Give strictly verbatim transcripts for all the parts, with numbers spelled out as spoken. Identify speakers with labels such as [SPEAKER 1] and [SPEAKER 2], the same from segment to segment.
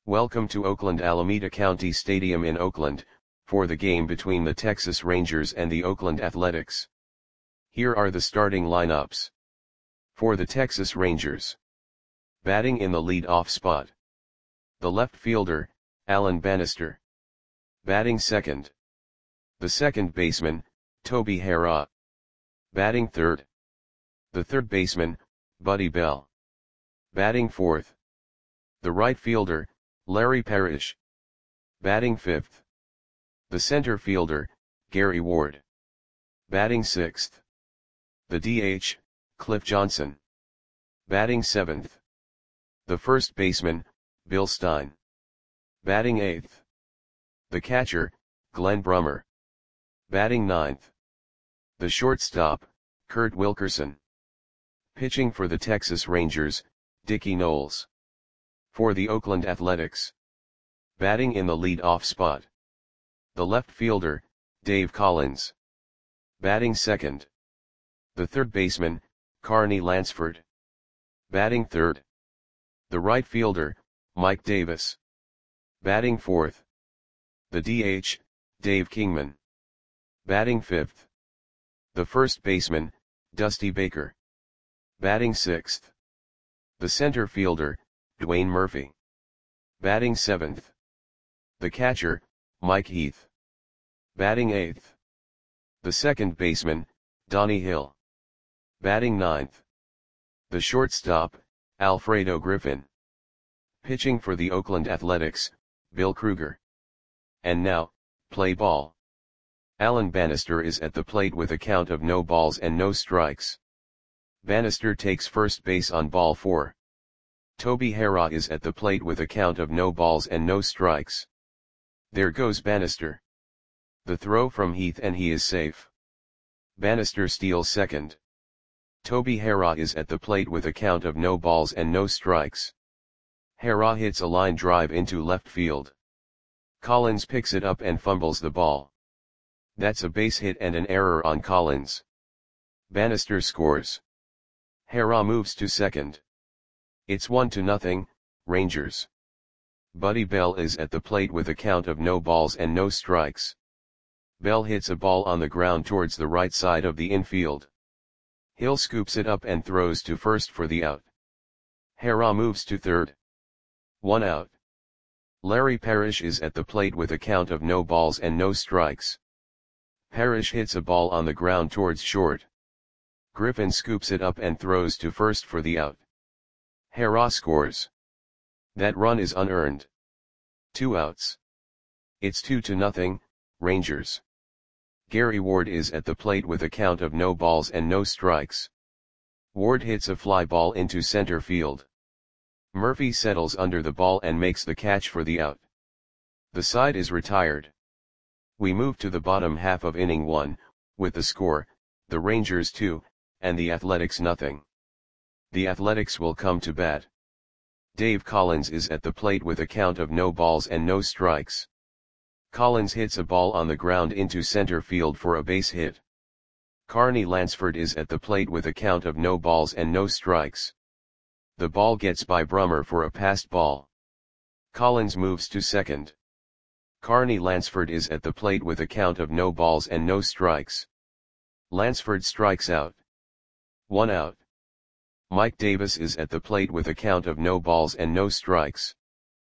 [SPEAKER 1] Welcome to Oakland Alameda County Stadium in Oakland, for the game between the Texas Rangers and the Oakland Athletics. Here are the starting lineups. For the Texas Rangers. Batting in the lead-off spot. The left fielder, Alan Bannister. Batting second. The second baseman, Toby Harrah. Batting third. The third baseman, Buddy Bell. Batting fourth. The right fielder, Larry Parrish. Batting fifth. The center fielder, Gary Ward. Batting sixth. The D H, Cliff Johnson. Batting seventh. The first baseman, Bill Stein. Batting eighth. The catcher, Glenn Brummer. Batting ninth. The shortstop, Kurt Wilkerson. Pitching for the Texas Rangers, Dickie Knowles. For the Oakland Athletics. Batting in the lead-off spot. The left fielder, Dave Collins. Batting second. The third baseman, Carney Lansford. Batting third. The right fielder, Mike Davis. Batting fourth. The D H, Dave Kingman. Batting fifth. The first baseman, Dusty Baker. Batting sixth. The center fielder, Dwayne Murphy. Batting seventh. The catcher, Mike Heath. Batting eighth. The second baseman, Donnie Hill. Batting ninth. The shortstop, Alfredo Griffin. Pitching for the Oakland Athletics, Bill Kruger. And now, play ball. Alan Bannister is at the plate with a count of no balls and no strikes. Bannister takes first base on ball four. Toby Harrah is at the plate with a count of no balls and no strikes. There goes Bannister. The throw from Heath and he is safe. Bannister steals second. Toby Harrah is at the plate with a count of no balls and no strikes. Harrah hits a line drive into left field. Collins picks it up and fumbles the ball. That's a base hit and an error on Collins. Bannister scores. Harrah moves to second. It's one to nothing, Rangers. Buddy Bell is at the plate with a count of no balls and no strikes. Bell hits a ball on the ground towards the right side of the infield. Hill scoops it up and throws to first for the out. Harrah moves to third. One out. Larry Parrish is at the plate with a count of no balls and no strikes. Parrish hits a ball on the ground towards short. Griffin scoops it up and throws to first for the out. Harrah scores. That run is unearned. Two outs. It's two to nothing, Rangers. Gary Ward is at the plate with a count of no balls and no strikes. Ward hits a fly ball into center field. Murphy settles under the ball and makes the catch for the out. The side is retired. We move to the bottom half of inning one, with the score, the Rangers two, and the Athletics nothing. The Athletics will come to bat. Dave Collins is at the plate with a count of no balls and no strikes. Collins hits a ball on the ground into center field for a base hit. Carney Lansford is at the plate with a count of no balls and no strikes. The ball gets by Brummer for a passed ball. Collins moves to second. Carney Lansford is at the plate with a count of no balls and no strikes. Lansford strikes out. One out. Mike Davis is at the plate with a count of no balls and no strikes.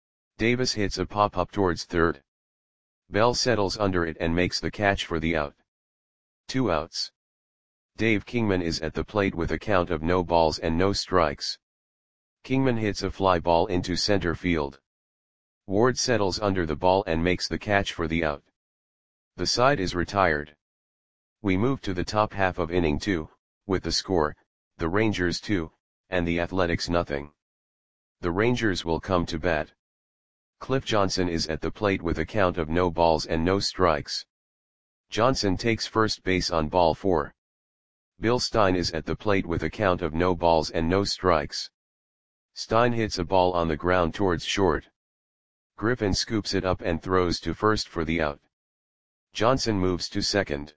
[SPEAKER 1] Davis hits a pop-up towards third. Bell settles under it and makes the catch for the out. Two outs. Dave Kingman is at the plate with a count of no balls and no strikes. Kingman hits a fly ball into center field. Ward settles under the ball and makes the catch for the out. The side is retired. We move to the top half of inning two, with the score, the Rangers two, and the Athletics nothing. The Rangers will come to bat. Cliff Johnson is at the plate with a count of no balls and no strikes. Johnson takes first base on ball four. Bill Stein is at the plate with a count of no balls and no strikes. Stein hits a ball on the ground towards short. Griffin scoops it up and throws to first for the out. Johnson moves to second.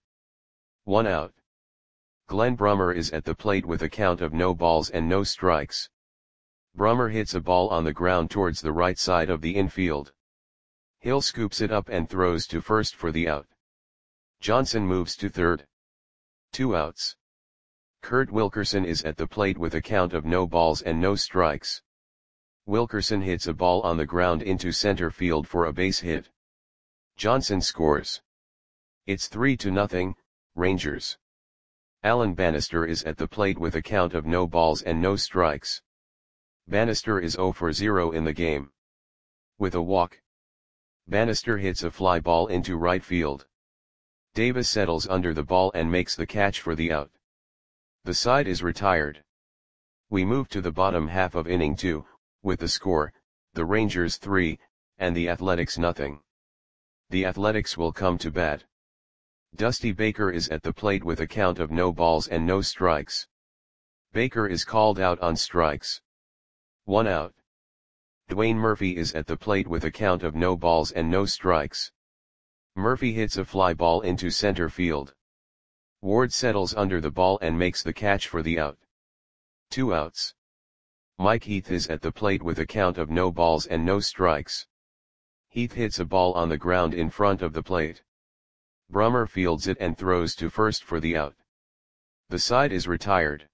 [SPEAKER 1] One out. Glenn Brummer is at the plate with a count of no balls and no strikes. Brummer hits a ball on the ground towards the right side of the infield. Hill scoops it up and throws to first for the out. Johnson moves to third. Two outs. Kurt Wilkerson is at the plate with a count of no balls and no strikes. Wilkerson hits a ball on the ground into center field for a base hit. Johnson scores. It's three to nothing, Rangers. Alan Bannister is at the plate with a count of no balls and no strikes. Bannister is zero for zero in the game. With a walk, Bannister hits a fly ball into right field. Davis settles under the ball and makes the catch for the out. The side is retired. We move to the bottom half of inning two, with the score, the Rangers three, and the Athletics nothing. The Athletics will come to bat. Dusty Baker is at the plate with a count of no balls and no strikes. Baker is called out on strikes. One out. Dwayne Murphy is at the plate with a count of no balls and no strikes. Murphy hits a fly ball into center field. Ward settles under the ball and makes the catch for the out. Two outs. Mike Heath is at the plate with a count of no balls and no strikes. Heath hits a ball on the ground in front of the plate. Brummer fields it and throws to first for the out. The side is retired.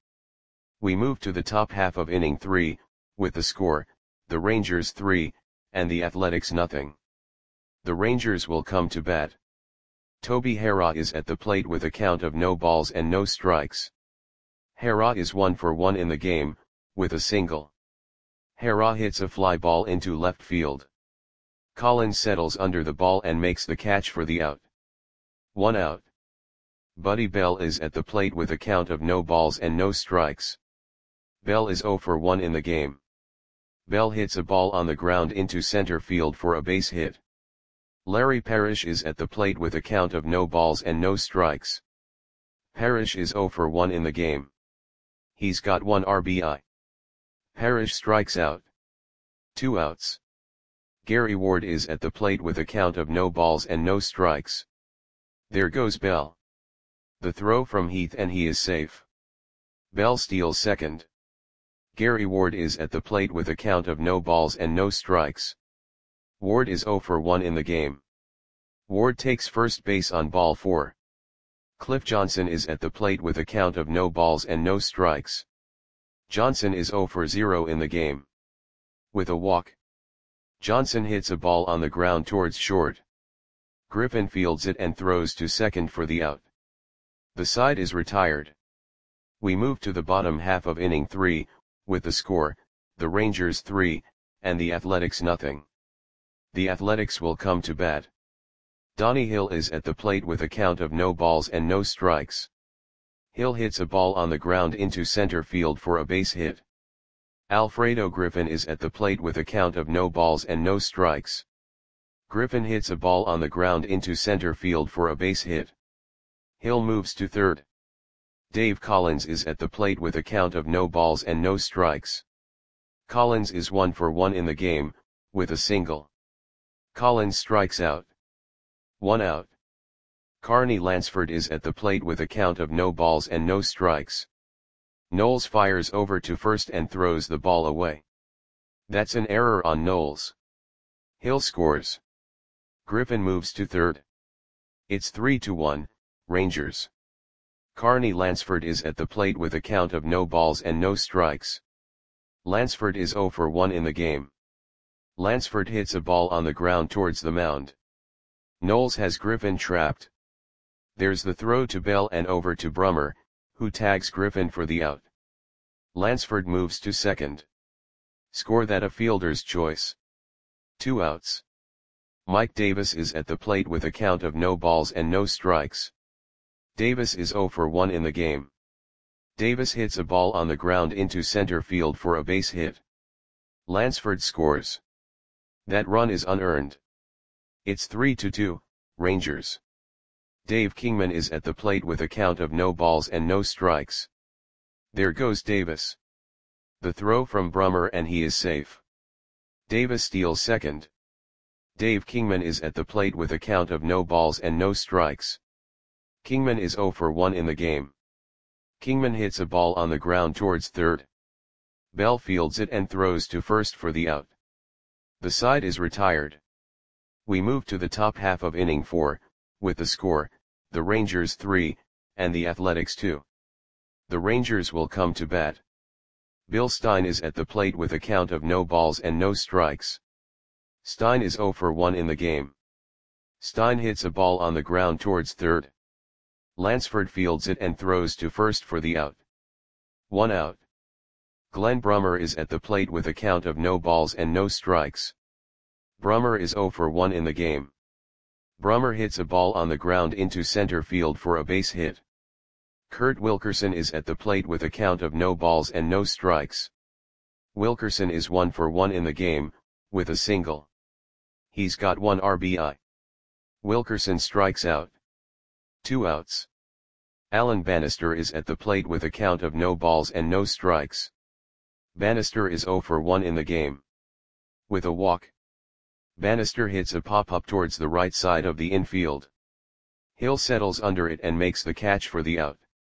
[SPEAKER 1] We move to the top half of inning three, with the score, the Rangers three, and the Athletics nothing. The Rangers will come to bat. Toby Harrah is at the plate with a count of no balls and no strikes. Harrah is one for one in the game, with a single. Harrah hits a fly ball into left field. Collins settles under the ball and makes the catch for the out. One out. Buddy Bell is at the plate with a count of no balls and no strikes. Bell is zero for one in the game. Bell hits a ball on the ground into center field for a base hit. Larry Parrish is at the plate with a count of no balls and no strikes. Parrish is zero for one in the game. He's got one R B I. Parrish strikes out. Two outs. Gary Ward is at the plate with a count of no balls and no strikes. There goes Bell. The throw from Heath and he is safe. Bell steals second. Gary Ward is at the plate with a count of no balls and no strikes. Ward is zero for one in the game. Ward takes first base on ball four. Cliff Johnson is at the plate with a count of no balls and no strikes. Johnson is zero for zero in the game. With a walk, Johnson hits a ball on the ground towards short. Griffin fields it and throws to second for the out. The side is retired. We move to the bottom half of inning three, with the score, the Rangers three, and the Athletics nothing. The Athletics will come to bat. Donnie Hill is at the plate with a count of no balls and no strikes. Hill hits a ball on the ground into center field for a base hit. Alfredo Griffin is at the plate with a count of no balls and no strikes. Griffin hits a ball on the ground into center field for a base hit. Hill moves to third. Dave Collins is at the plate with a count of no balls and no strikes. Collins is one for one in the game, with a single. Collins strikes out. One out. Carney Lansford is at the plate with a count of no balls and no strikes. Knowles fires over to first and throws the ball away. That's an error on Knowles. Hill scores. Griffin moves to third. It's three to one, Rangers. Carney Lansford is at the plate with a count of no balls and no strikes. Lansford is zero for one in the game. Lansford hits a ball on the ground towards the mound. Knowles has Griffin trapped. There's the throw to Bell and over to Brummer, who tags Griffin for the out. Lansford moves to second. Score that a fielder's choice. Two outs. Mike Davis is at the plate with a count of no balls and no strikes. Davis is zero for one in the game. Davis hits a ball on the ground into center field for a base hit. Lansford scores. That run is unearned. It's three to two, Rangers. Dave Kingman is at the plate with a count of no balls and no strikes. There goes Davis. The throw from Brummer and he is safe. Davis steals second. Dave Kingman is at the plate with a count of no balls and no strikes. Kingman is zero for one in the game. Kingman hits a ball on the ground towards third. Bell fields it and throws to first for the out. The side is retired. We move to the top half of inning four, with the score, the Rangers three, and the Athletics two. The Rangers will come to bat. Bill Stein is at the plate with a count of no balls and no strikes. Stein is zero for one in the game. Stein hits a ball on the ground towards third. Lansford fields it and throws to first for the out. One out. Glenn Brummer is at the plate with a count of no balls and no strikes. Brummer is zero for one in the game. Brummer hits a ball on the ground into center field for a base hit. Kurt Wilkerson is at the plate with a count of no balls and no strikes. Wilkerson is one for one in the game, with a single. He's got one R B I. Wilkerson strikes out. Two outs. Alan Bannister is at the plate with a count of no balls and no strikes. Bannister is zero for one in the game. With a walk. Bannister hits a pop-up towards the right side of the infield. Hill settles under it and makes the catch for the out.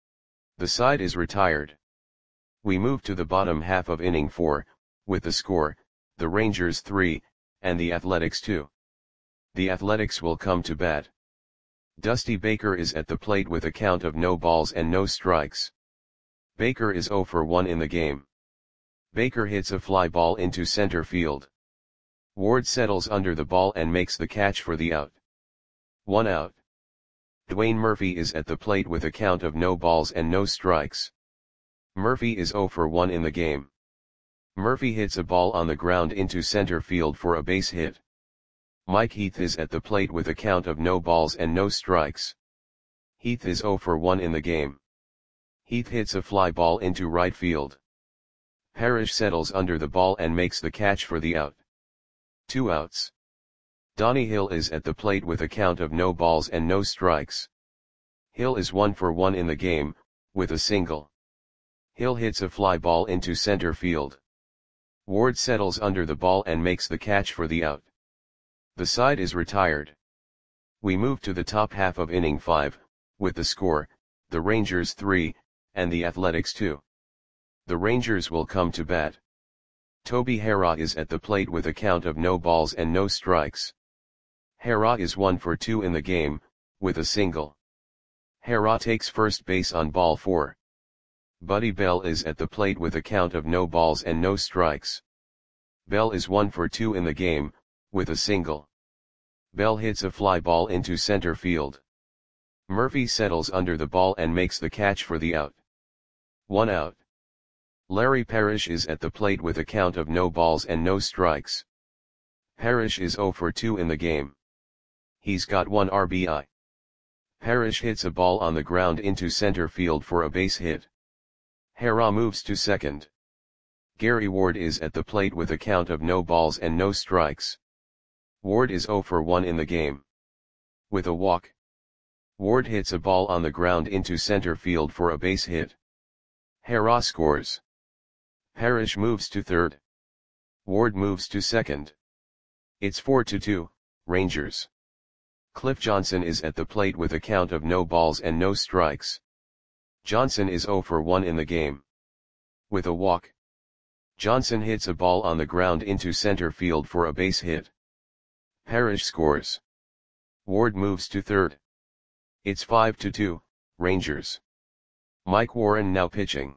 [SPEAKER 1] The side is retired. We move to the bottom half of inning four, with the score, the Rangers three, and the Athletics two. The Athletics will come to bat. Dusty Baker is at the plate with a count of no balls and no strikes. Baker is zero for one in the game. Baker hits a fly ball into center field. Ward settles under the ball and makes the catch for the out. One out. Dwayne Murphy is at the plate with a count of no balls and no strikes. Murphy is zero for one in the game. Murphy hits a ball on the ground into center field for a base hit. Mike Heath is at the plate with a count of no balls and no strikes. Heath is zero for one in the game. Heath hits a fly ball into right field. Parrish settles under the ball and makes the catch for the out. Two outs. Donnie Hill is at the plate with a count of no balls and no strikes. Hill is one for one in the game, with a single. Hill hits a fly ball into center field. Ward settles under the ball and makes the catch for the out. The side is retired. We move to the top half of inning five, with the score, the Rangers three, and the Athletics two. The Rangers will come to bat. Toby Harrah is at the plate with a count of no balls and no strikes. Harrah is one for two in the game, with a single. Harrah takes first base on ball four. Buddy Bell is at the plate with a count of no balls and no strikes. Bell is one for two in the game, with a single. Bell hits a fly ball into center field. Murphy settles under the ball and makes the catch for the out. One out. Larry Parrish is at the plate with a count of no balls and no strikes. Parrish is zero for two in the game. He's got one R B I. Parrish hits a ball on the ground into center field for a base hit. Harrah moves to second. Gary Ward is at the plate with a count of no balls and no strikes. Ward is zero for one in the game. With a walk. Ward hits a ball on the ground into center field for a base hit. Harrah scores. Parrish moves to third. Ward moves to second. It's four to two, Rangers. Cliff Johnson is at the plate with a count of no balls and no strikes. Johnson is zero for one in the game. With a walk. Johnson hits a ball on the ground into center field for a base hit. Parrish scores. Ward moves to third. It's five to two, Rangers. Mike Warren now pitching.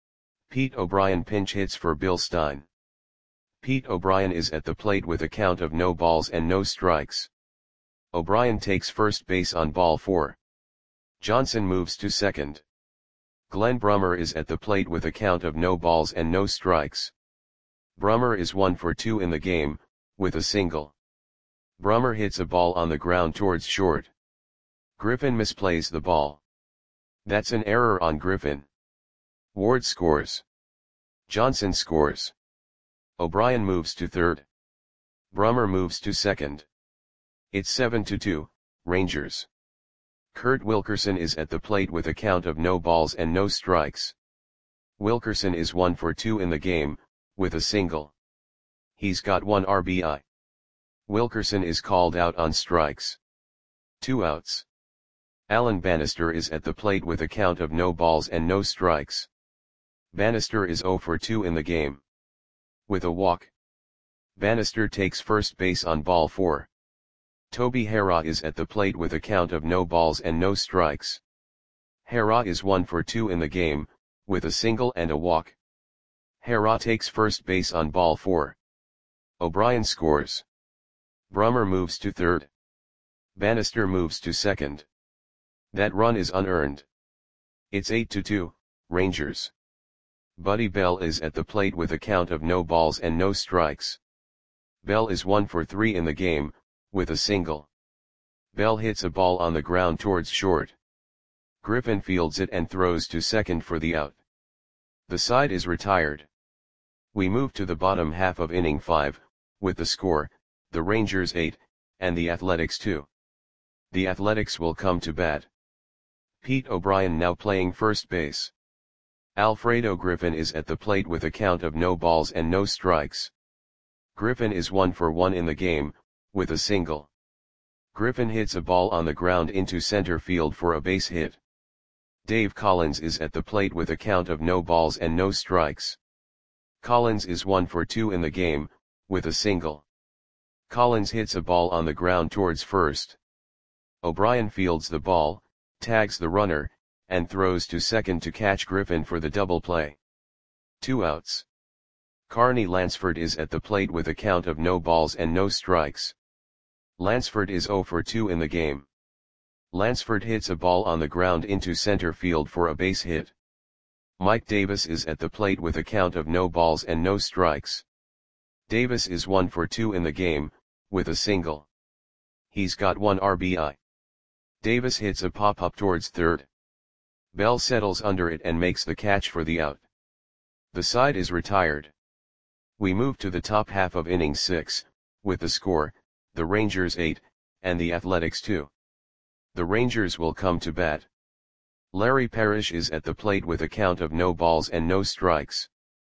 [SPEAKER 1] Pete O'Brien pinch hits for Bill Stein. Pete O'Brien is at the plate with a count of no balls and no strikes. O'Brien takes first base on ball four. Johnson moves to second. Glenn Brummer is at the plate with a count of no balls and no strikes. Brummer is one for two in the game, with a single. Brummer hits a ball on the ground towards short. Griffin misplays the ball. That's an error on Griffin. Ward scores. Johnson scores. O'Brien moves to third. Brummer moves to second. It's seven to two, Rangers. Kurt Wilkerson is at the plate with a count of no balls and no strikes. Wilkerson is one for two in the game, with a single. He's got one R B I. Wilkerson is called out on strikes. Two outs. Alan Bannister is at the plate with a count of no balls and no strikes. Bannister is zero for two in the game. With a walk, Bannister takes first base on ball four. Toby Harrah is at the plate with a count of no balls and no strikes. Harrah is one for two in the game, with a single and a walk. Harrah takes first base on ball four. O'Brien scores. Brummer moves to third. Bannister moves to second. That run is unearned. It's eight to two, Rangers. Buddy Bell is at the plate with a count of no balls and no strikes. Bell is one for three in the game, with a single. Bell hits a ball on the ground towards short. Griffin fields it and throws to second for the out. The side is retired. We move to the bottom half of inning five, with the score, the Rangers eight, and the Athletics two. The Athletics will come to bat. Pete O'Brien now playing first base. Alfredo Griffin is at the plate with a count of no balls and no strikes. Griffin is one for one in the game, with a single. Griffin hits a ball on the ground into center field for a base hit. Dave Collins is at the plate with a count of no balls and no strikes. Collins is one for two in the game, with a single. Collins hits a ball on the ground towards first. O'Brien fields the ball, tags the runner, and throws to second to catch Griffin for the double play. Two outs. Carney Lansford is at the plate with a count of no balls and no strikes. Lansford is zero for two in the game. Lansford hits a ball on the ground into center field for a base hit. Mike Davis is at the plate with a count of no balls and no strikes. Davis is one for two in the game, with a single. He's got one R B I. Davis hits a pop-up towards third. Bell settles under it and makes the catch for the out. The side is retired. We move to the top half of inning six, with the score, the Rangers eight, and the Athletics two. The Rangers will come to bat. Larry Parrish is at the plate with a count of no balls and no strikes.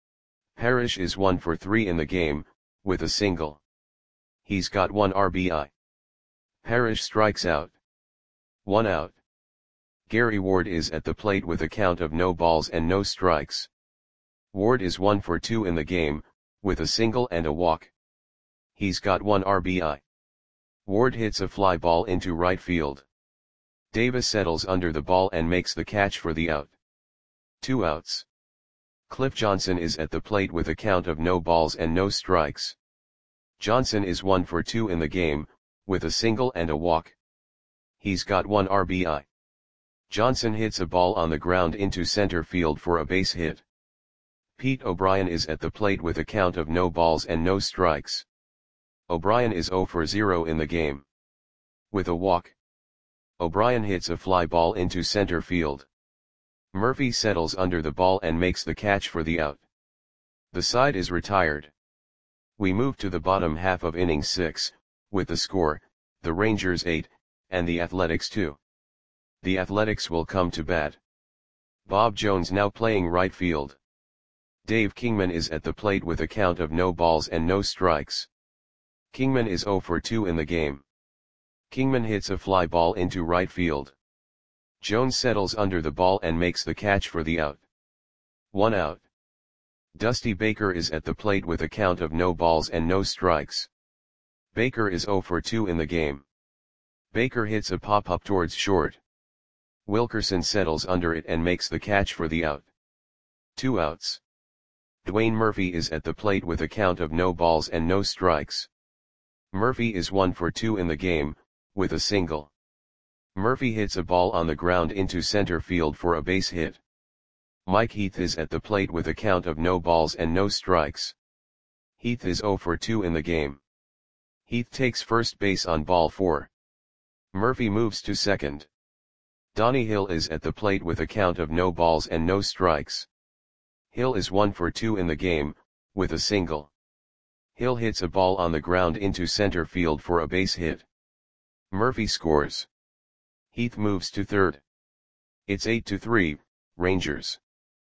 [SPEAKER 1] Parrish is one for three in the game, with a single. He's got one R B I. Parrish strikes out. One out. Gary Ward is at the plate with a count of no balls and no strikes. Ward is one for two in the game, with a single and a walk. He's got one R B I. Ward hits a fly ball into right field. Davis settles under the ball and makes the catch for the out. Two outs. Cliff Johnson is at the plate with a count of no balls and no strikes. Johnson is one for two in the game, with a single and a walk. He's got one R B I. Johnson hits a ball on the ground into center field for a base hit. Pete O'Brien is at the plate with a count of no balls and no strikes. O'Brien is zero for zero in the game. With a walk, O'Brien hits a fly ball into center field. Murphy settles under the ball and makes the catch for the out. The side is retired. We move to the bottom half of inning six, with the score, the Rangers eight, and the Athletics two. The Athletics will come to bat. Bob Jones now playing right field. Dave Kingman is at the plate with a count of no balls and no strikes. Kingman is zero for two in the game. Kingman hits a fly ball into right field. Jones settles under the ball and makes the catch for the out. One out. Dusty Baker is at the plate with a count of no balls and no strikes. Baker is zero for two in the game. Baker hits a pop-up towards short. Wilkerson settles under it and makes the catch for the out. Two outs. Dwayne Murphy is at the plate with a count of no balls and no strikes. Murphy is one for two in the game, with a single. Murphy hits a ball on the ground into center field for a base hit. Mike Heath is at the plate with a count of no balls and no strikes. Heath is zero for two in the game. Heath takes first base on ball four. Murphy moves to second. Donnie Hill is at the plate with a count of no balls and no strikes. Hill is one for two in the game, with a single. Hill hits a ball on the ground into center field for a base hit. Murphy scores. Heath moves to third. It's eight to three, Rangers.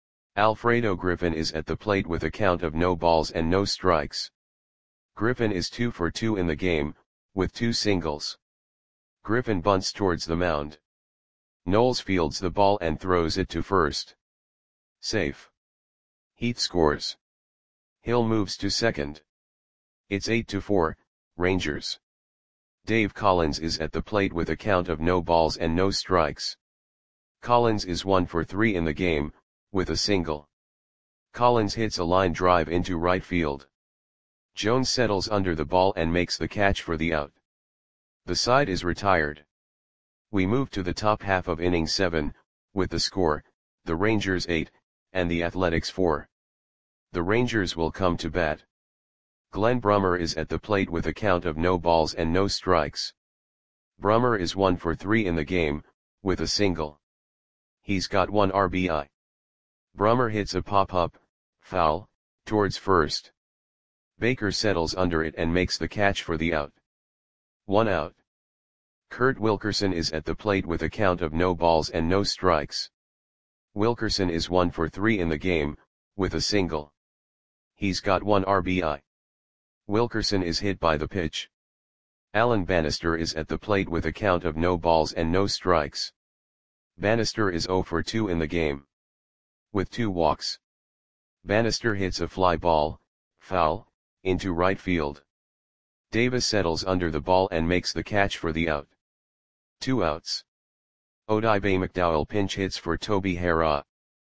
[SPEAKER 1] Alfredo Griffin is at the plate with a count of no balls and no strikes. Griffin is two for two in the game, with two singles. Griffin bunts towards the mound. Knowles fields the ball and throws it to first. Safe. Heath scores. Hill moves to second. It's eight to four, Rangers. Dave Collins is at the plate with a count of no balls and no strikes. Collins is one for three in the game, with a single. Collins hits a line drive into right field. Jones settles under the ball and makes the catch for the out. The side is retired. We move to the top half of inning seven, with the score, the Rangers eight, and the Athletics four. The Rangers will come to bat. Glenn Brummer is at the plate with a count of no balls and no strikes. Brummer is one for three in the game, with a single. He's got one R B I. Brummer hits a pop-up, foul, towards first. Baker settles under it and makes the catch for the out. One out. Kurt Wilkerson is at the plate with a count of no balls and no strikes. Wilkerson is one for three in the game, with a single. He's got one R B I. Wilkerson is hit by the pitch. Alan Bannister is at the plate with a count of no balls and no strikes. Bannister is zero for two in the game. With two walks. Bannister hits a fly ball, foul, into right field. Davis settles under the ball and makes the catch for the out. Two outs. Odibe McDowell pinch hits for Toby Harrah.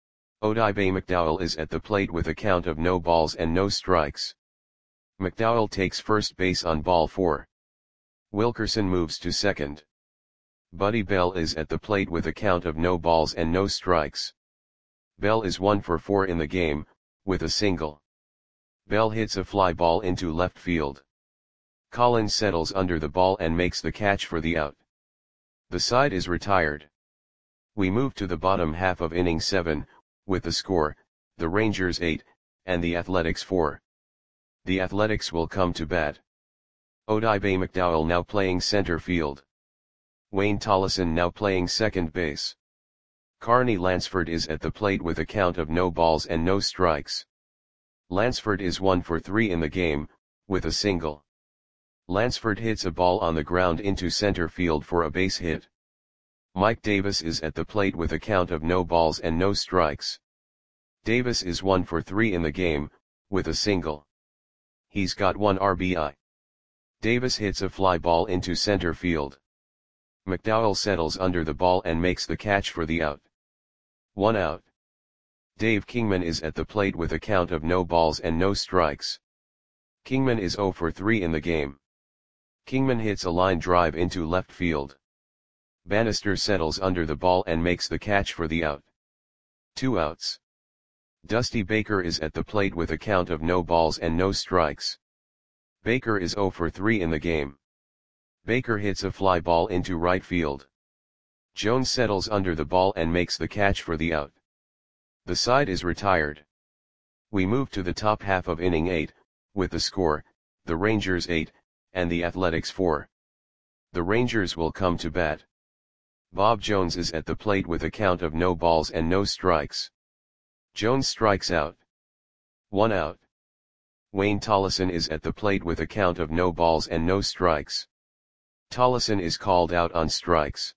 [SPEAKER 1] Odibe McDowell is at the plate with a count of no balls and no strikes. McDowell takes first base on ball four. Wilkerson moves to second. Buddy Bell is at the plate with a count of no balls and no strikes. Bell is one for four in the game, with a single. Bell hits a fly ball into left field. Collins settles under the ball and makes the catch for the out. The side is retired. We move to the bottom half of inning seven, with the score, the Rangers eight, and the Athletics four. The Athletics will come to bat. Odibe McDowell now playing center field. Wayne Tollison now playing second base. Carney Lansford is at the plate with a count of no balls and no strikes. Lansford is one for three in the game, with a single. Lansford hits a ball on the ground into center field for a base hit. Mike Davis is at the plate with a count of no balls and no strikes. Davis is one for three in the game, with a single. He's got one R B I. Davis hits a fly ball into center field. McDowell settles under the ball and makes the catch for the out. One out. Dave Kingman is at the plate with a count of no balls and no strikes. Kingman is zero for three in the game. Kingman hits a line drive into left field. Bannister settles under the ball and makes the catch for the out. Two outs. Dusty Baker is at the plate with a count of no balls and no strikes. Baker is zero for three in the game. Baker hits a fly ball into right field. Jones settles under the ball and makes the catch for the out. The side is retired. We move to the top half of inning eight, with the score, the Rangers eight, and the Athletics four. The Rangers will come to bat. Bob Jones is at the plate with a count of no balls and no strikes. Jones strikes out. One out. Wayne Tollison is at the plate with a count of no balls and no strikes. Tollison is called out on strikes.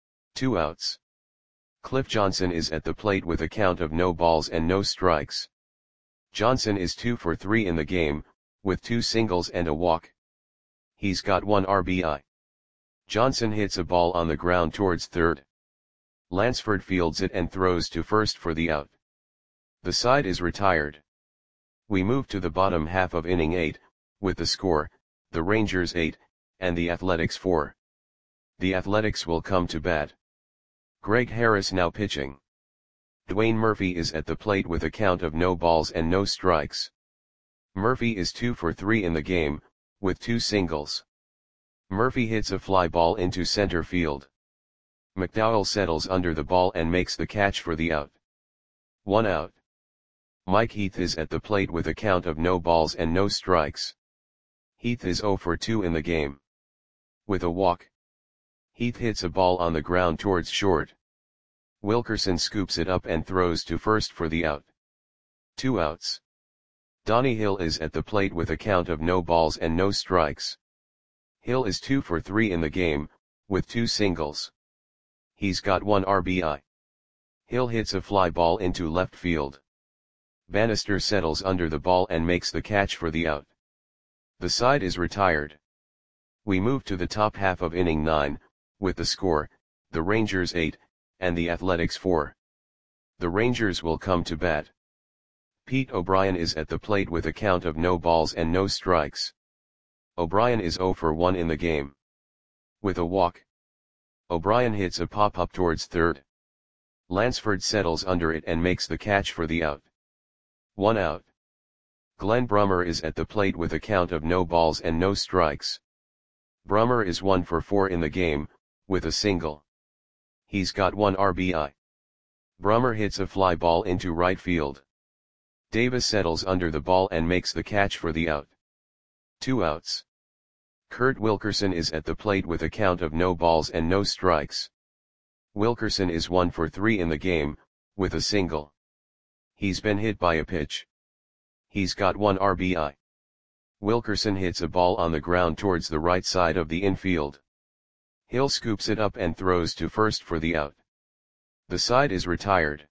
[SPEAKER 1] Two outs. Cliff Johnson is at the plate with a count of no balls and no strikes. Johnson is two for three in the game, with two singles and a walk. He's got one R B I. Johnson hits a ball on the ground towards third. Lansford fields it and throws to first for the out. The side is retired. We move to the bottom half of inning eight, with the score, the Rangers eight, and the Athletics four. The Athletics will come to bat. Greg Harris now pitching. Dwayne Murphy is at the plate with a count of no balls and no strikes. Murphy is two for three in the game, with two singles. Murphy hits a fly ball into center field. McDowell settles under the ball and makes the catch for the out. One out. Mike Heath is at the plate with a count of no balls and no strikes. Heath is zero for two in the game. With a walk. Heath hits a ball on the ground towards short. Wilkerson scoops it up and throws to first for the out. Two outs. Donnie Hill is at the plate with a count of no balls and no strikes. Hill is two for three in the game, with two singles. He's got one R B I. Hill hits a fly ball into left field. Bannister settles under the ball and makes the catch for the out. The side is retired. We move to the top half of inning nine, with the score, the Rangers eight, and the Athletics four. The Rangers will come to bat. Pete O'Brien is at the plate with a count of no balls and no strikes. O'Brien is zero for one in the game. With a walk, O'Brien hits a pop-up towards third. Lansford settles under it and makes the catch for the out. One out. Glenn Brummer is at the plate with a count of no balls and no strikes. Brummer is one for four in the game, with a single. He's got one R B I. Brummer hits a fly ball into right field. Davis settles under the ball and makes the catch for the out. Two outs. Kurt Wilkerson is at the plate with a count of no balls and no strikes. Wilkerson is one for three in the game, with a single. He's been hit by a pitch. He's got one R B I. Wilkerson hits a ball on the ground towards the right side of the infield. Hill scoops it up and throws to first for the out. The side is retired.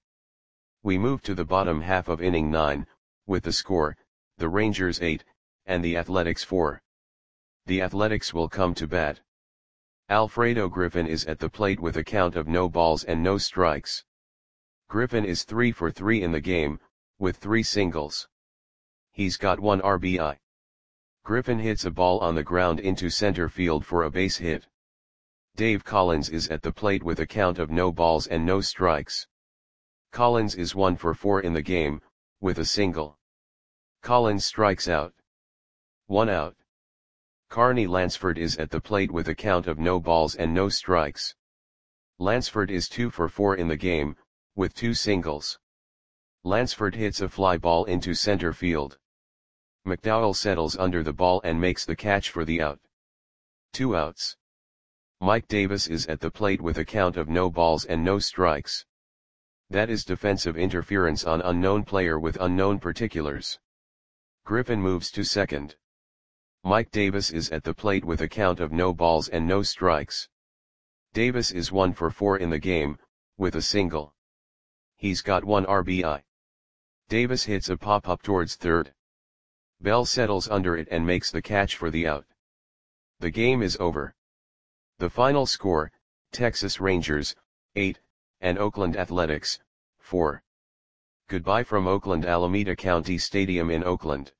[SPEAKER 1] We move to the bottom half of inning nine, with the score, the Rangers eight, and the Athletics four. The Athletics will come to bat. Alfredo Griffin is at the plate with a count of no balls and no strikes. Griffin is three for three in the game, with three singles. He's got one R B I. Griffin hits a ball on the ground into center field for a base hit. Dave Collins is at the plate with a count of no balls and no strikes. Collins is one for four in the game, with a single. Collins strikes out. One out. Carney Lansford is at the plate with a count of no balls and no strikes. Lansford is two for four in the game, with two singles. Lansford hits a fly ball into center field. McDowell settles under the ball and makes the catch for the out. Two outs. Mike Davis is at the plate with a count of no balls and no strikes. That is defensive interference on unknown player with unknown particulars. Griffin moves to second. Mike Davis is at the plate with a count of no balls and no strikes. Davis is one for four in the game, with a single. He's got one R B I. Davis hits a pop-up towards third. Bell settles under it and makes the catch for the out. The game is over. The final score, Texas Rangers, eight, and Oakland Athletics, four. Goodbye from Oakland Alameda County Stadium in Oakland.